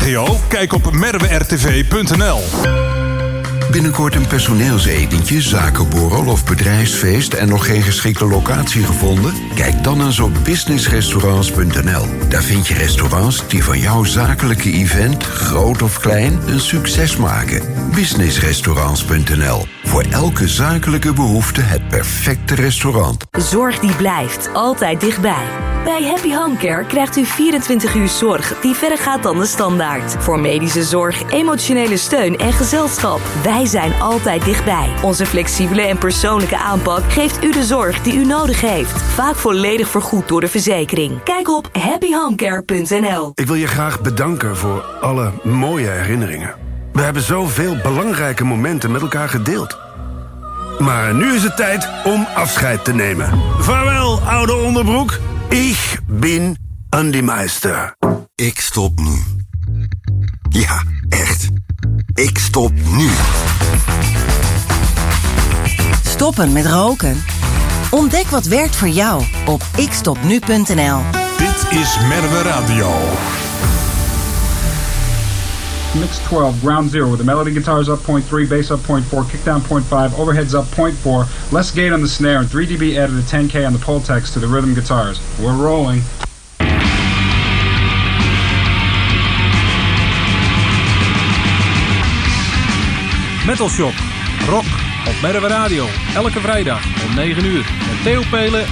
regio? Kijk op merwertv.nl. Binnenkort een personeelsetentje, zakenborrel of bedrijfsfeest en nog geen geschikte locatie gevonden? Kijk dan eens op businessrestaurants.nl. Daar vind je restaurants die van jouw zakelijke event, groot of klein, een succes maken. Businessrestaurants.nl. Voor elke zakelijke behoefte het perfecte restaurant. Zorg die blijft altijd dichtbij. Bij Happy Home Care krijgt u 24 uur zorg die verder gaat dan de standaard. Voor medische zorg, emotionele steun en gezelschap. Wij zijn altijd dichtbij. Onze flexibele en persoonlijke aanpak geeft u de zorg die u nodig heeft. Vaak volledig vergoed door de verzekering. Kijk op happyhomecare.nl. Ik wil je graag bedanken voor alle mooie herinneringen. We hebben zoveel belangrijke momenten met elkaar gedeeld. Maar nu is het tijd om afscheid te nemen. Vaarwel, oude onderbroek. Ik ben Andy Meister. Ik stop nu. Ja, echt. Ik stop nu. Stoppen met roken? Ontdek wat werkt voor jou op ikstopnu.nl. Dit is Merwe Radio. Mix 12, ground 0, with the melody guitars up 0.3, bass up 0.4, kickdown 0.5, overheads up 0.4, less gate on the snare, and 3 dB added a 10K on the Pultex to the rhythm guitars. We're rolling. Metal Shop, rock op Merwe Radio, elke vrijdag om 9 uur met Theo Pelen.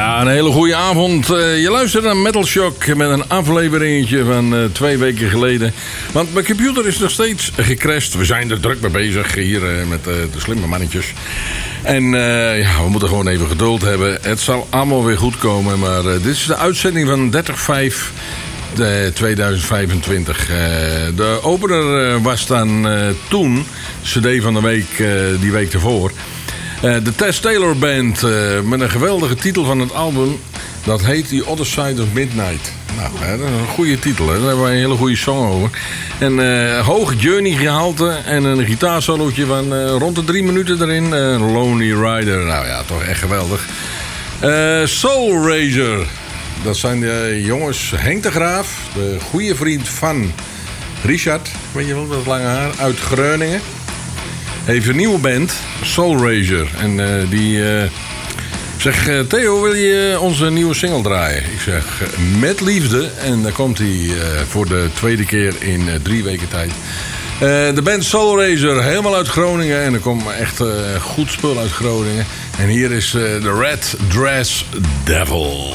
Ja, een hele goede avond. Je luistert naar Metal Shock met een afleveringetje van 2 weken geleden. Want mijn computer is nog steeds gecrashed. We zijn er druk mee bezig hier met de slimme mannetjes. En ja, we moeten gewoon even geduld hebben. Het zal allemaal weer goed komen. Maar dit is de uitzending van 30/5/2025. De opener was dan toen, CD van de week, die week ervoor. De Tess Taylor Band met een geweldige titel van het album. Dat heet The Other Side of Midnight. Nou, dat is een goede titel. Hè? Daar hebben we een hele goede song over. En hoog Journey gehalte en een gitaarsolootje van rond de 3 minuten erin. Lonely Rider. Nou ja, toch echt geweldig. Soul Razer. Dat zijn de jongens Henk de Graaf. De goede vriend van Richard. Weet je wel, dat lange haar. Uit Groningen. Heeft een nieuwe band, Soul Razer. En die zegt, Theo, wil je onze nieuwe single draaien? Ik zeg, met liefde. En dan komt hij voor de tweede keer in 3 weken tijd. De band Soul Razer, helemaal uit Groningen. En er komt echt goed spul uit Groningen. En hier is de Red Dress Devil.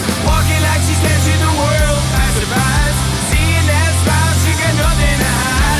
Walking like she's captured the world by surprise. Seeing that smile, she got nothing to hide.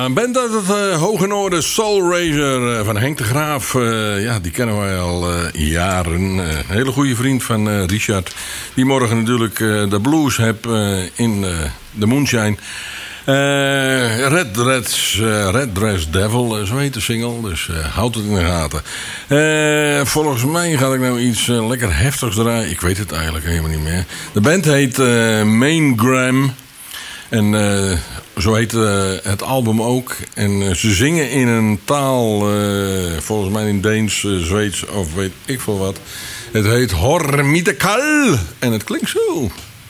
een band uit het Hoge Noorden, Soul Razor van Henk de Graaf. Die kennen wij al jaren. Een hele goede vriend van Richard. Die morgen natuurlijk de blues heeft in de Moonshine. Red Dress Devil, zo heet de single. Dus houd het in de gaten. Volgens mij ga ik nou iets lekker heftigs draaien. Ik weet het eigenlijk helemaal niet meer. De band heet Maingram. En zo heet het album ook. En ze zingen in een taal, volgens mij in Deens, Zweeds of weet ik veel wat. Het heet Hormitekal. En het klinkt zo.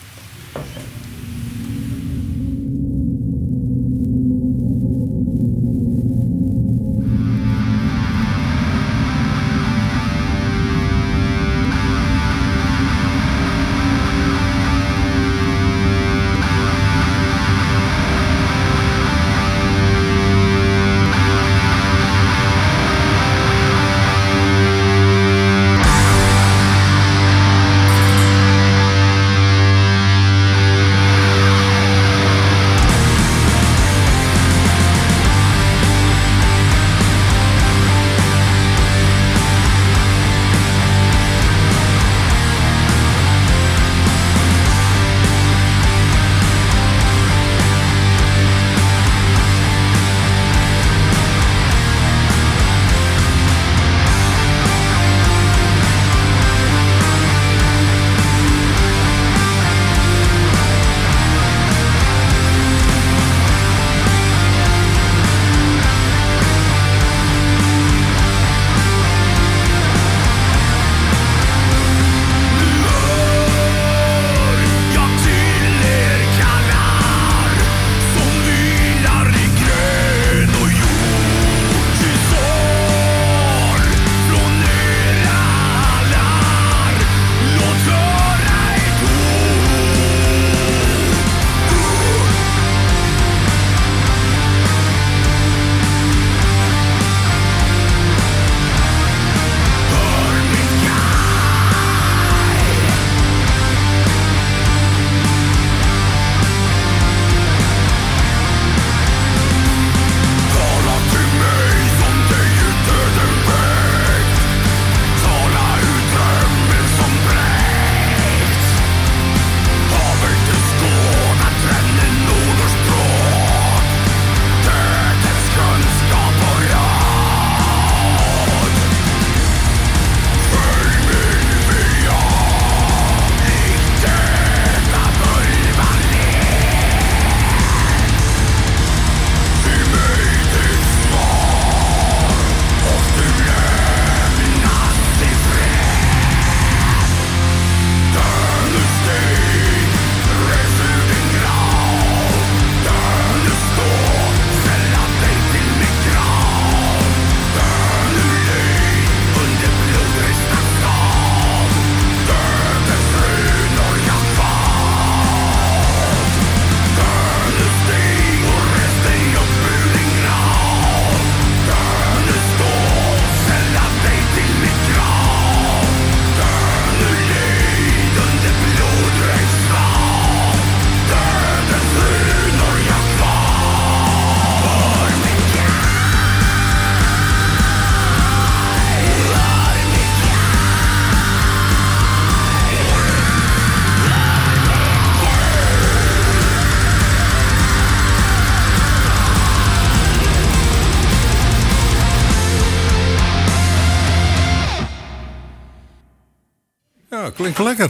Klinkt lekker.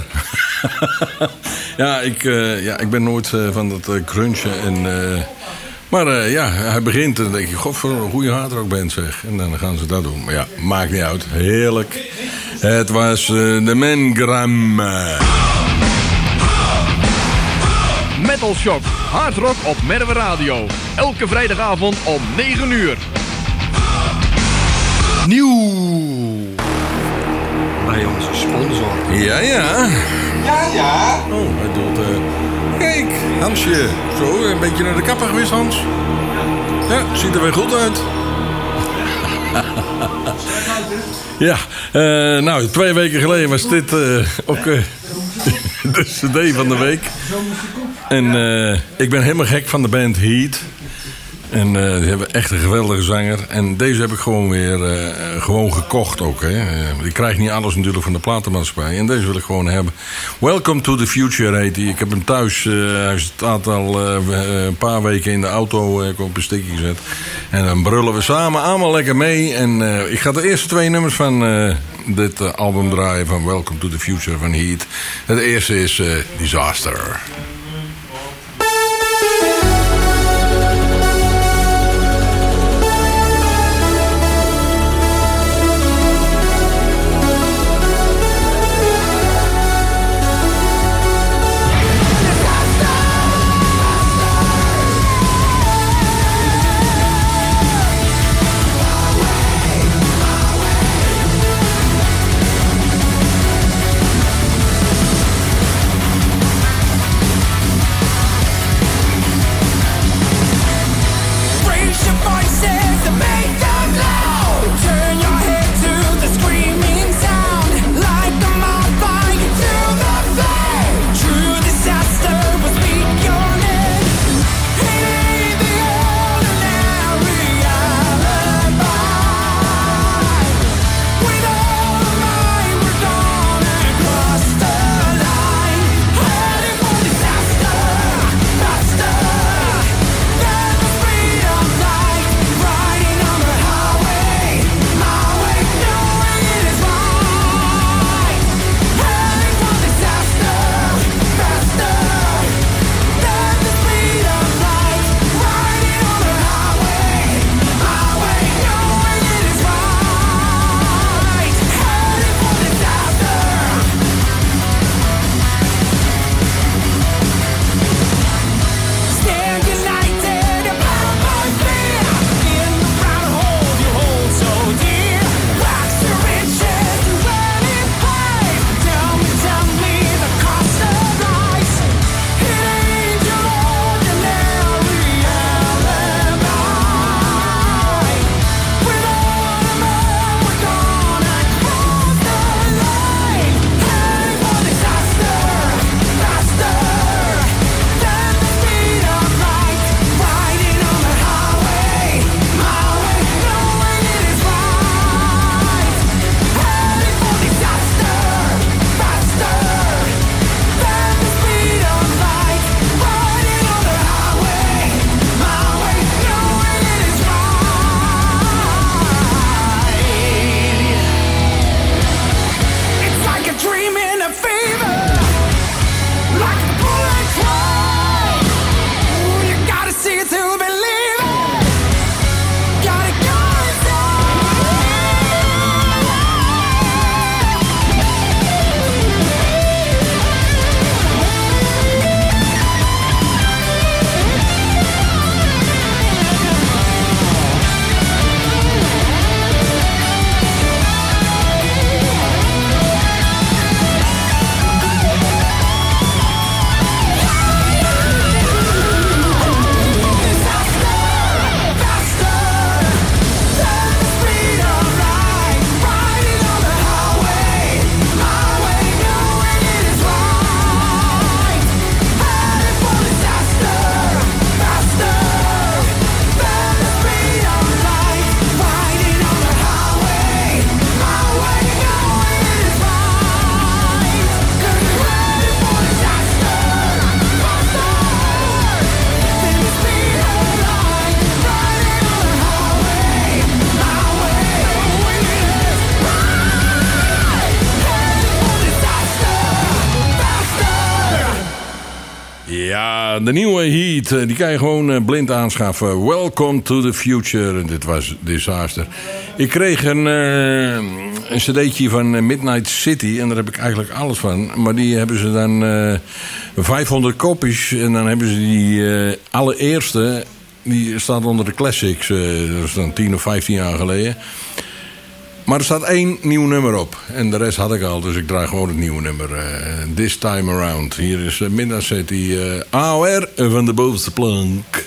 Ik ben nooit van dat crunchen. Maar hij begint en dan denk je, god, voor een goede hardrockband zeg. En dan gaan ze dat doen. Maar ja, maakt niet uit. Heerlijk. Het was de Maingram. Metal Shock. Hardrock op Merwe Radio. Elke vrijdagavond om 9 uur. Nieuw. Bij onze sponsor. Ja. Oh, hij doet... Kijk, Hansje. Zo, een beetje naar de kapper geweest, Hans. Ja, ziet er weer goed uit. Ja, 2 weken geleden was dit ook de cd van de week. En ik ben helemaal gek van de band Heat. En die hebben echt een geweldige zanger. En deze heb ik gewoon weer gewoon gekocht ook. Hè. Die krijgt niet alles natuurlijk van de platenmaatschappij. En deze wil ik gewoon hebben. Welcome to the Future heet die. Ik heb hem thuis. Hij staat al een paar weken in de auto. Ik heb op een stikje gezet. En dan brullen we samen allemaal lekker mee. En ik ga de eerste 2 nummers van dit album draaien. Van Welcome to the Future van Heat. Het eerste is Disaster. De nieuwe Heat, die kan je gewoon blind aanschaffen. Welcome to the Future. Dit was Disaster. Ik kreeg een cd'tje van Midnight City. En daar heb ik eigenlijk alles van. Maar die hebben ze dan 500 kopies. En dan hebben ze die allereerste. Die staat onder de classics. Dat is dan 10 of 15 jaar geleden. Maar er staat 1 nieuw nummer op. En de rest had ik al, dus ik draai gewoon het nieuwe nummer. This Time Around. Hier is Midnight City AOR van de bovenste plank.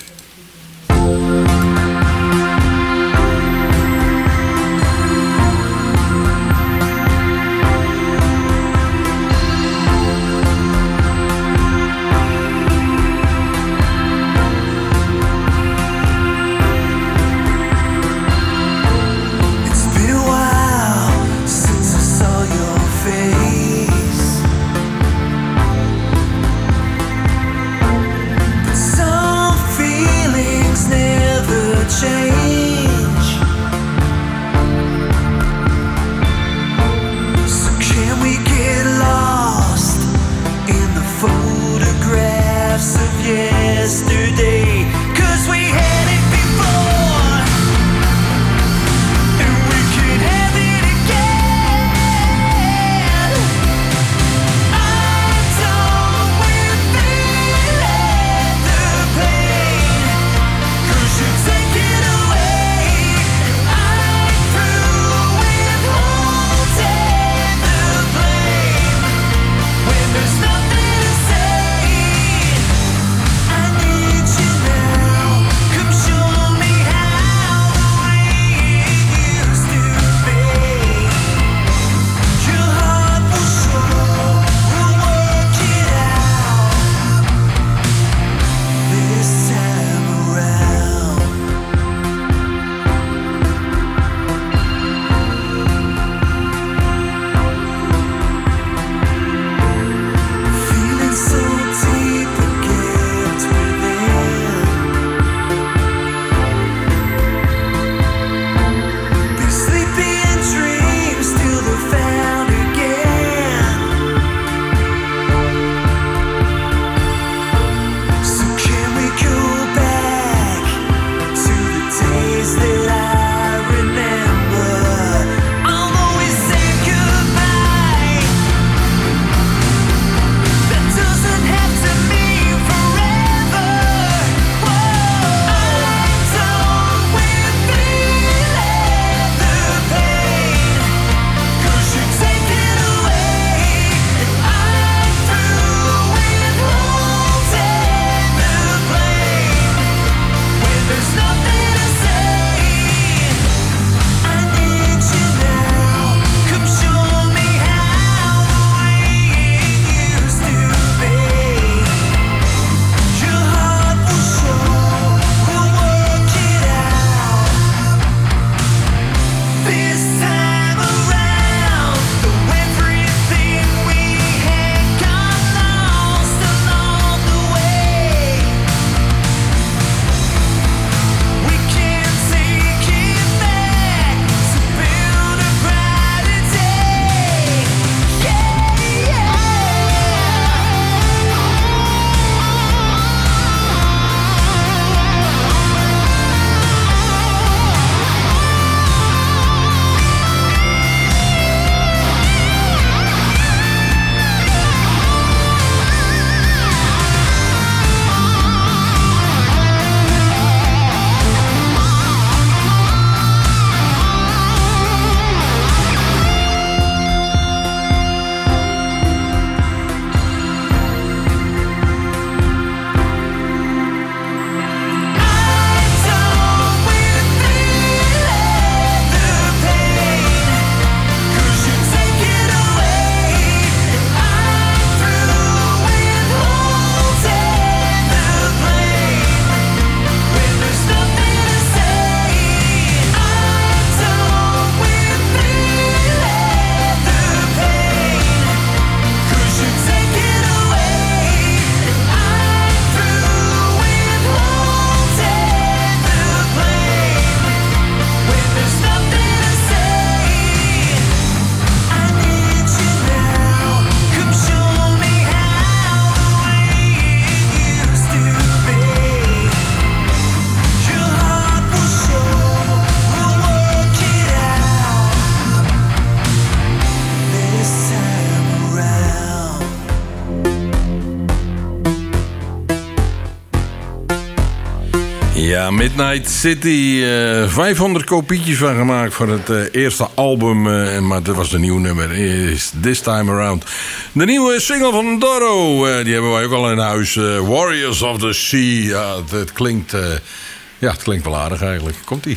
Ja, Midnight City. 500 kopietjes van gemaakt voor het eerste album. Maar dat was de nieuwe nummer. Is This Time Around. De nieuwe single van Doro. Die hebben wij ook al in huis. Warriors of the Sea. Ja, het klinkt wel aardig eigenlijk. Komt-ie.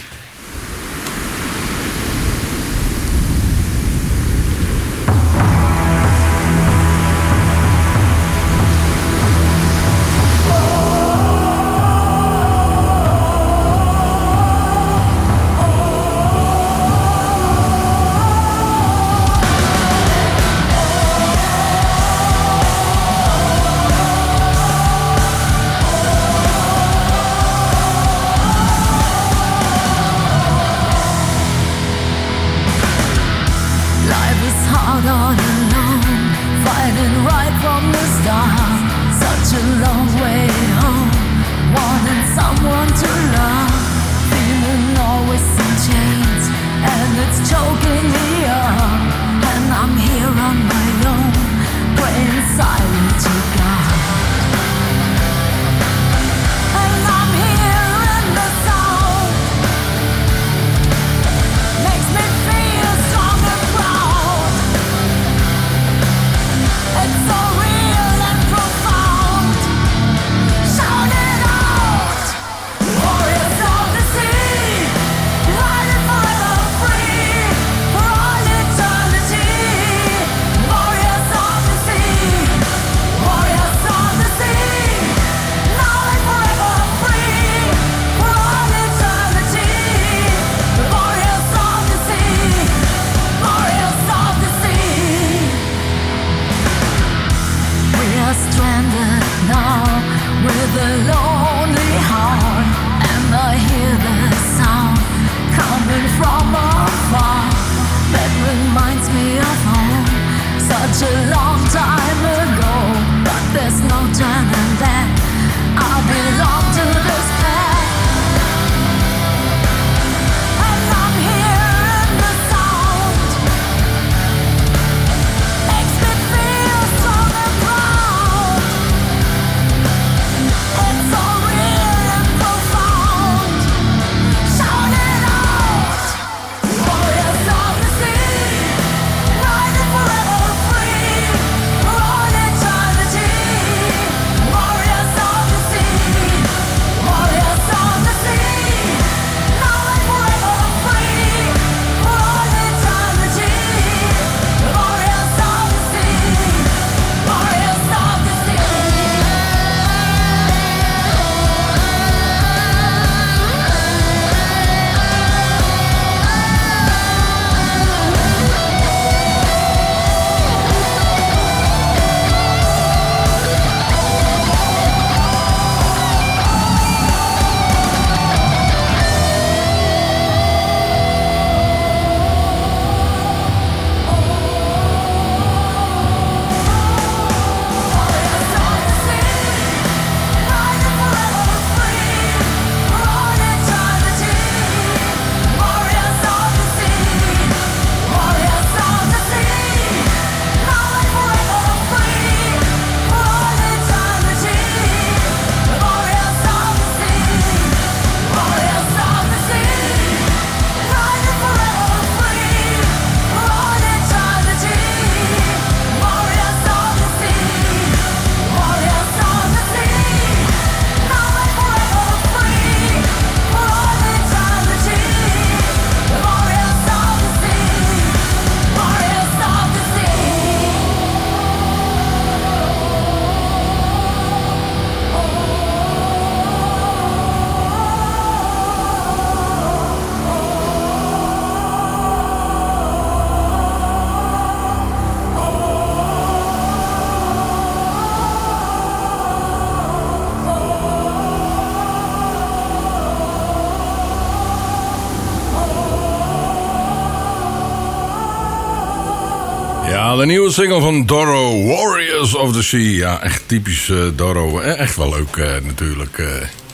Ja, de nieuwe single van Doro, Warriors of the Sea. Ja, echt typisch Doro. Echt wel leuk natuurlijk.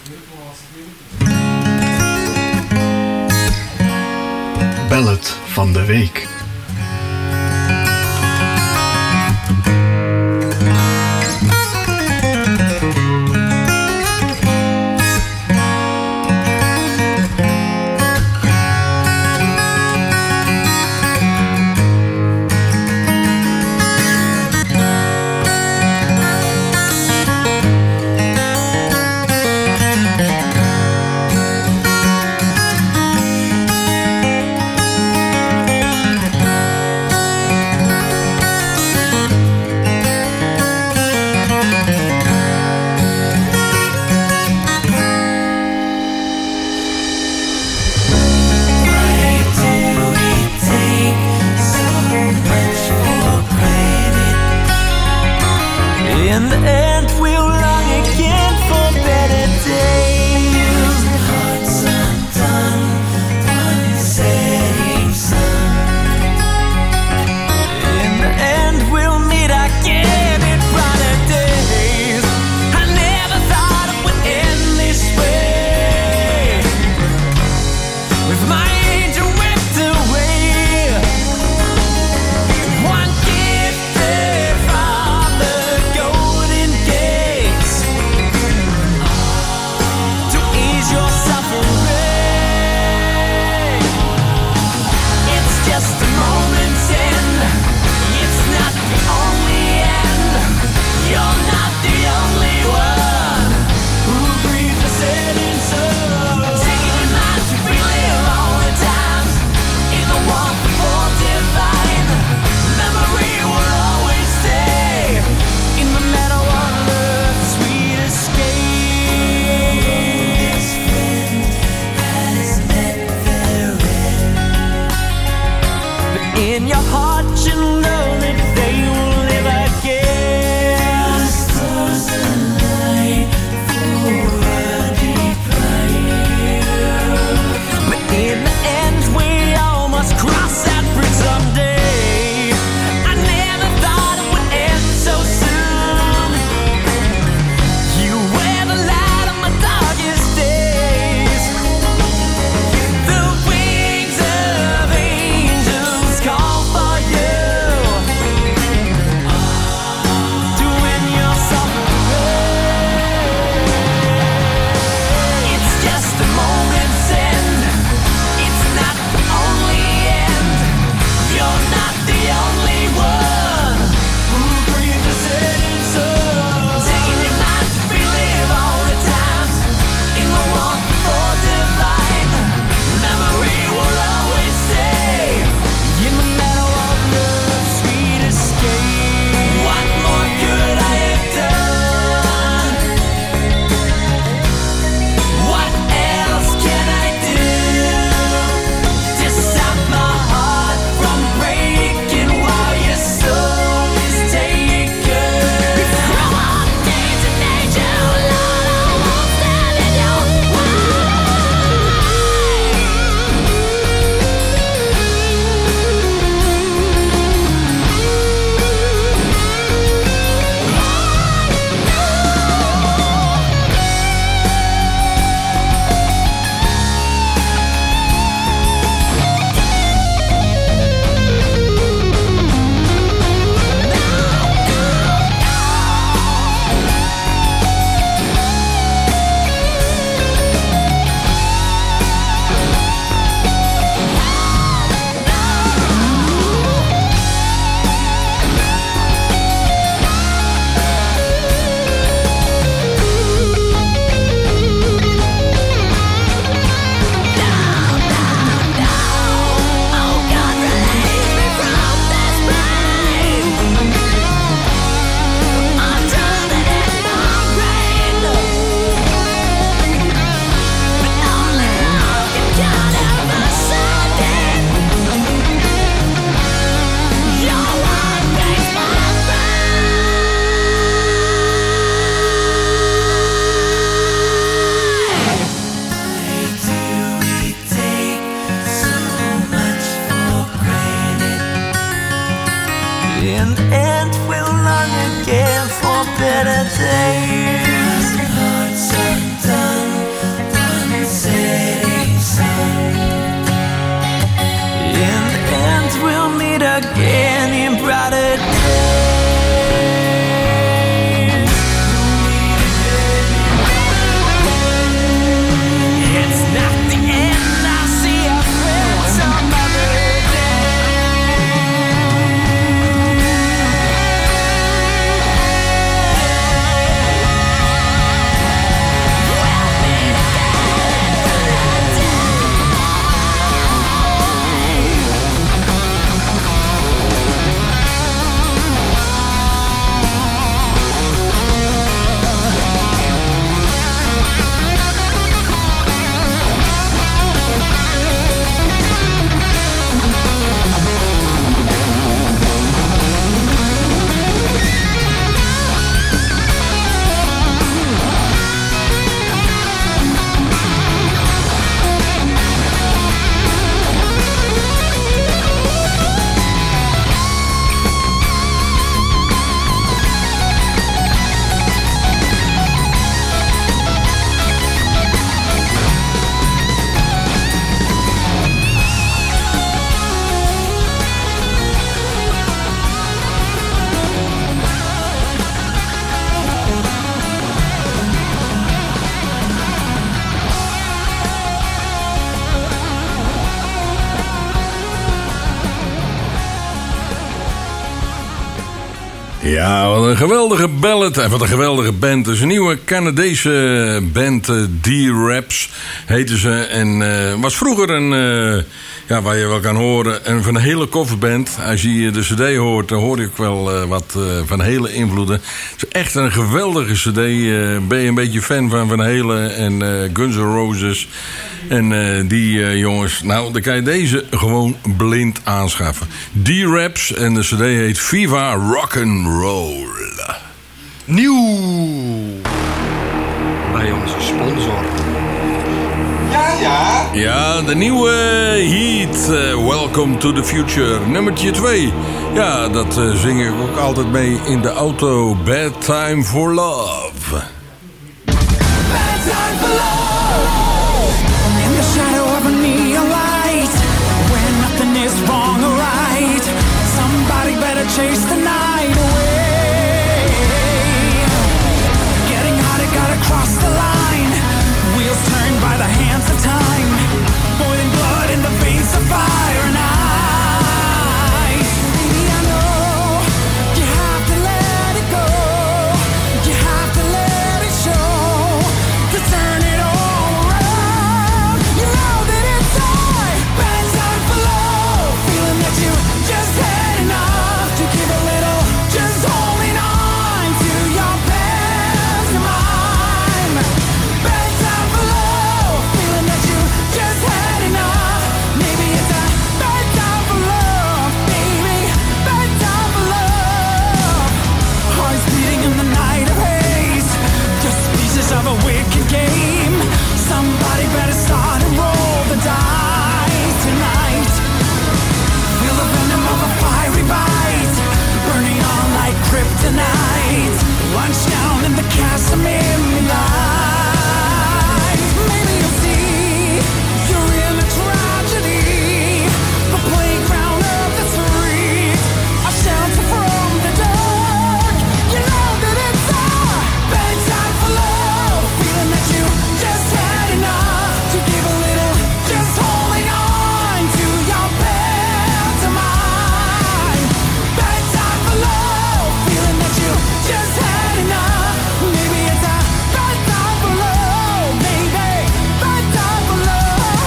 Ballad van de week. in your heart you know that they will live again. The stars align for a deep prayer. But in the end we all must cross that bridge someday. I never thought it would end so soon. You were the light of my darkest days. The wings of angels call for you. Doing yourself a prayer. It's just a moment's end. It's not the only end. You're not the only one who breathes a certain soul. Taking your mind to relive all the times in the warmth before divine. Memory will always stay in the meadow of love's sweet escape. What more could I have done? What else can I do to stop my heart from breaking while your soul is taken? From all days of nature, Lord, I won't stand in your way. In the end we'll long again for better days. Hearts undone, one setting sun. In the end we'll meet again in brighter days. It's not the end, I'll see a friend some other day. Ja, wat een geweldige ballad en wat een geweldige band. Het is een nieuwe Canadese band, D-Raps heten ze. En was vroeger een Ja, waar je wel kan horen. En Van Halen coverband. Als je de cd hoort, dan hoor je ook wel wat Van Halen invloeden. Het is echt een geweldige cd. Ben je een beetje fan van Van Halen en Guns N' Roses. En die jongens, nou, dan kan je deze gewoon blind aanschaffen. D-Raps en de cd heet Viva Rock'n'Roll. Nieuw bij onze sponsor. Ja, de nieuwe Heat, Welcome to the Future, nummertje 2. Ja, dat zing ik ook altijd mee in de auto. Bad Time for Love. Bad time for love. In the shadow of a neon light, where nothing is wrong or right. Somebody better chase the night away. Getting hot, it gotta cross the line. Wheels turned by the hands of time. Boiling blood in the veins of fire and ice. Baby, I know you have to let it go. You have to let it show. To turn it all around. You know that it's time. Bad time for love. Feeling that you just had enough to give a little. Just holding on to your past mind. Bad time for love. Feeling that you just had enough. Maybe it's a bad time for love, baby. Bad time for love. Hearts beating in the night of haze. Just pieces of a wicked game. Somebody better start and roll the dice tonight. Feel the venom of a fiery bite, burning on like kryptonite. Lunch down in the Casimir light. Maybe you'll see you're in a tragedy. The playground of the street, a shelter from the dark. You know that it's a bad time for love. Feeling that you just had enough to give a little. Just holding on to your pantomime. Bad time for love. Feeling that you just had enough. Maybe it's a bad time for love, baby. Bad time for love.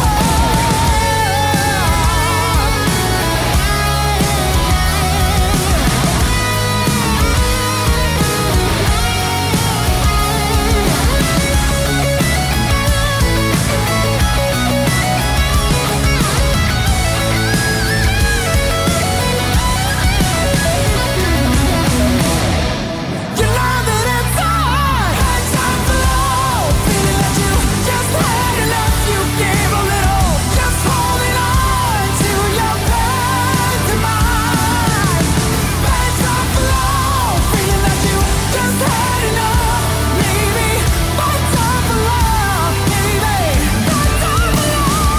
You know that it's hard. Bad time for love. Feeling that you just had enough. You gave a little. Just holding on to your pantomime. Bad time for love. Feeling that you just had enough. Maybe bad time for love, baby. Bad time for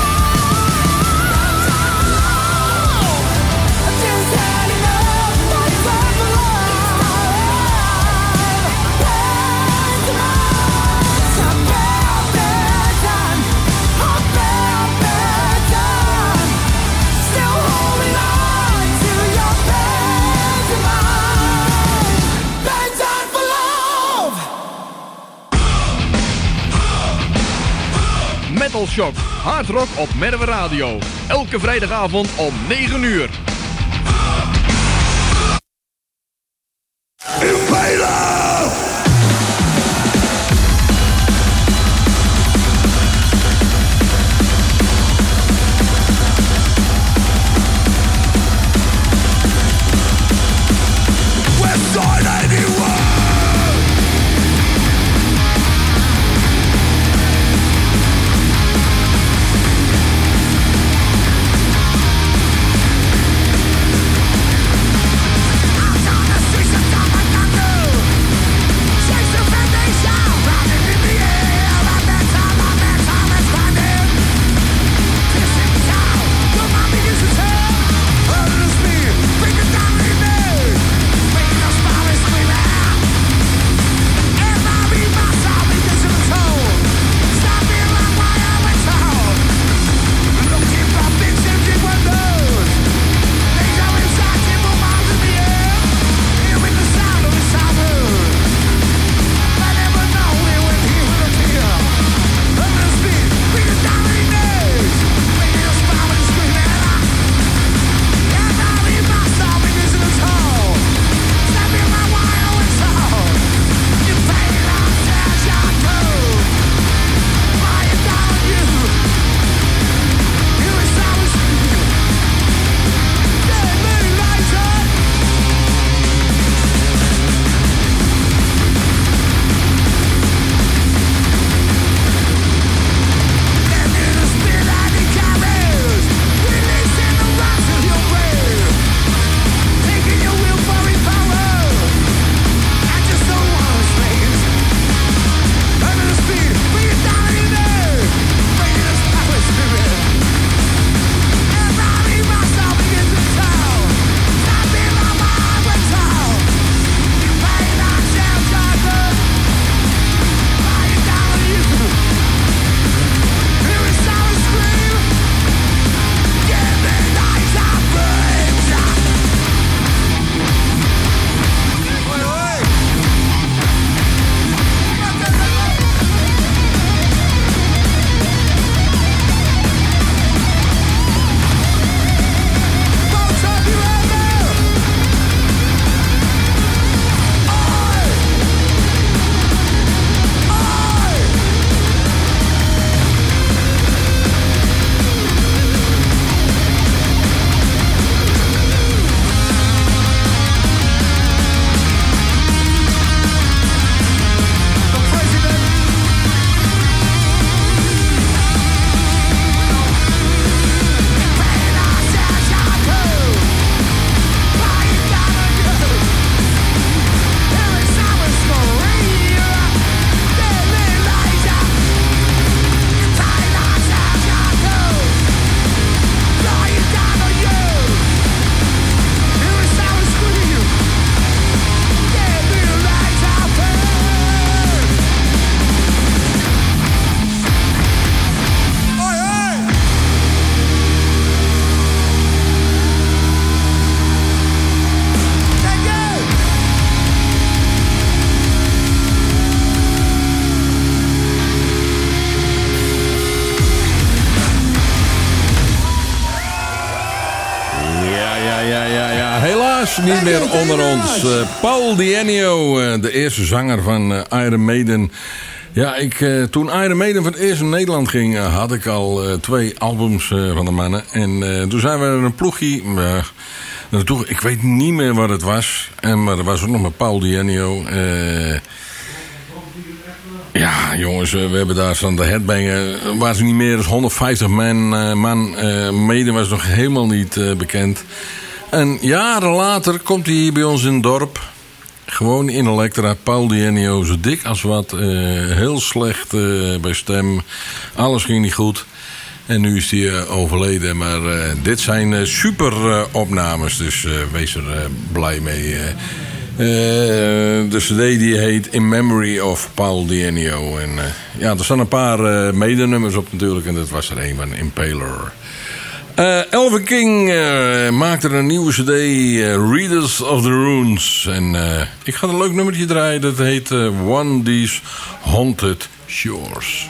love. I just had enough. Bad time for love. Metal Shock, hard rock op Merwe Radio. Elke vrijdagavond om 9 uur. Westside 81. Ja, helaas niet meer onder ons. Paul Di'Annio, de eerste zanger van Iron Maiden. Ja, toen Iron Maiden voor het eerst in Nederland ging, had ik al 2 albums van de mannen. En toen zijn we een ploegje naartoe. Ik weet niet meer wat het was. Maar er was ook nog maar Paul Di'Annio. Ja, jongens, we hebben daar staan de headbangen. Was niet meer dan 150 man. Maiden was nog helemaal niet bekend. En jaren later komt hij hier bij ons in het dorp. Gewoon in Elektra. Paul Di'Annio, zo dik als wat. Heel slecht bij stem. Alles ging niet goed. En nu is hij overleden. Maar dit zijn super opnames. Dus wees er blij mee. De cd die heet In Memory of Paul Di'Annio. En ja, er staan een paar medenummers op natuurlijk. En dat was er een van Impaler. Elven King maakte een nieuwe cd, Readers of the Runes. En ik ga een leuk nummertje draaien. Dat heet One These Haunted Shores.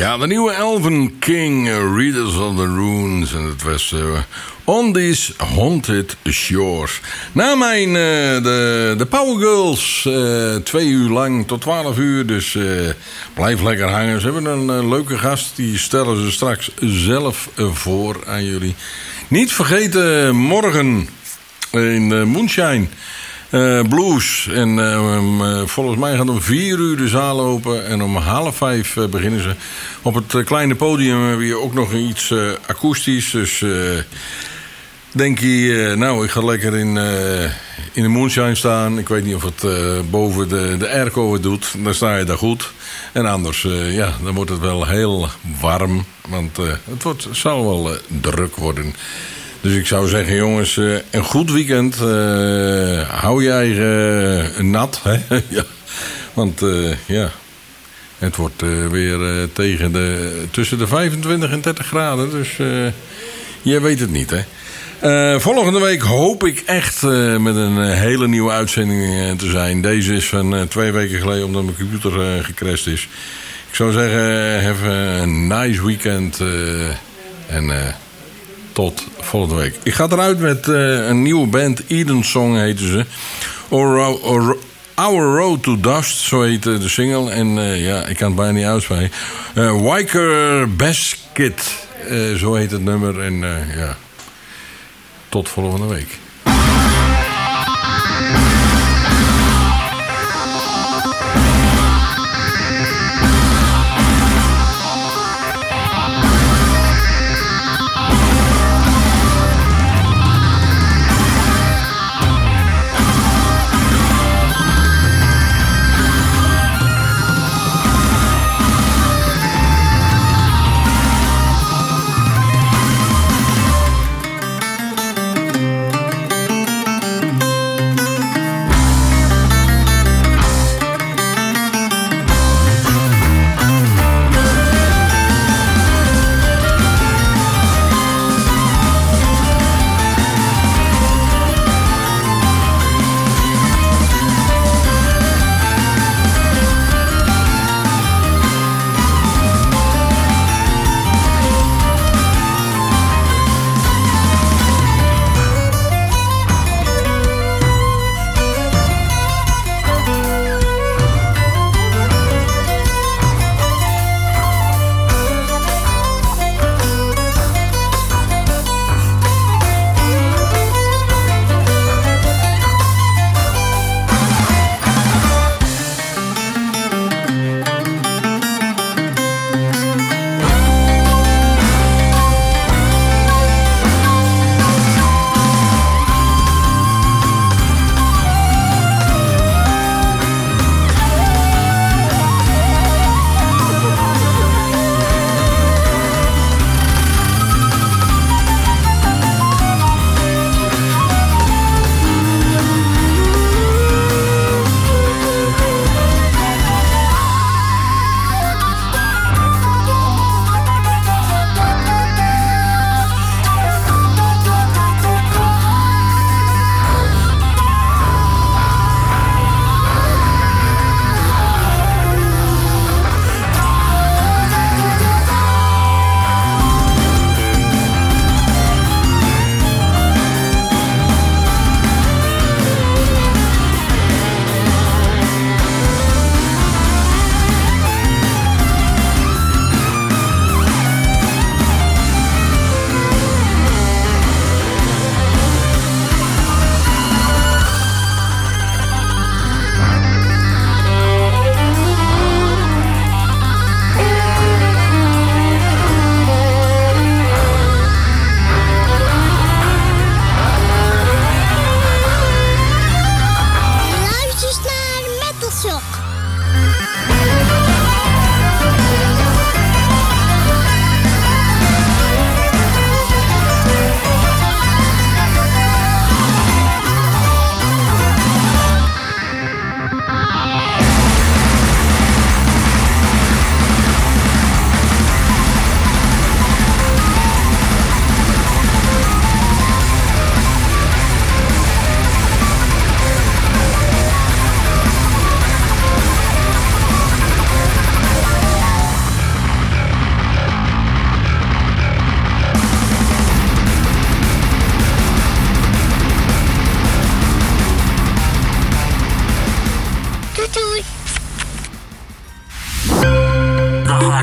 Ja, de nieuwe Alvin King, Readers of the Runes. En het was On These Haunted Shores. Na mijn de Power Girls 2 uur lang tot 12 uur. Dus blijf lekker hangen. Ze hebben een leuke gast. Die stellen ze straks zelf voor aan jullie. Niet vergeten, morgen in Moonshine Blues. En volgens mij gaat om 4 uur de zaal open. En om 4:30 beginnen ze. Op het kleine podium hebben we ook nog iets akoestisch. Dus denk je, nou, ik ga lekker in de Moonshine staan. Ik weet niet of het boven de airco het doet. Dan sta je daar goed. En anders, ja, dan wordt het wel heel warm. Want het zal wel druk worden. Dus ik zou zeggen, jongens, een goed weekend. Hou je eigen nat. Hè? Ja. Want ja, het wordt weer tussen de 25 en 30 graden. Dus je weet het niet, hè. Volgende week hoop ik echt met een hele nieuwe uitzending te zijn. Deze is van 2 weken geleden omdat mijn computer gecrashed is. Ik zou zeggen, have a nice weekend. En tot volgende week. Ik ga eruit met een nieuwe band. Eden Song heten ze. Our Road to Dust, zo heet de single. En ja, ik kan het bijna niet uitspreken. Wiker Basket, zo heet het nummer. En ja, tot volgende week.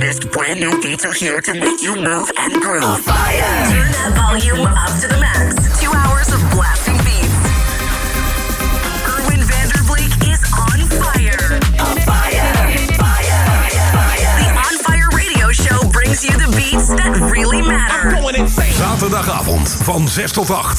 best brand new beats are here to make you move and groove. On fire! Turn that volume up to the max. 2 hours of blasting beats. Erwin Vanderbleek is on fire. On fire! Fire! Fire! The On Fire Radio Show brings you the beats that really matter. Zaterdagavond van 6 tot 8.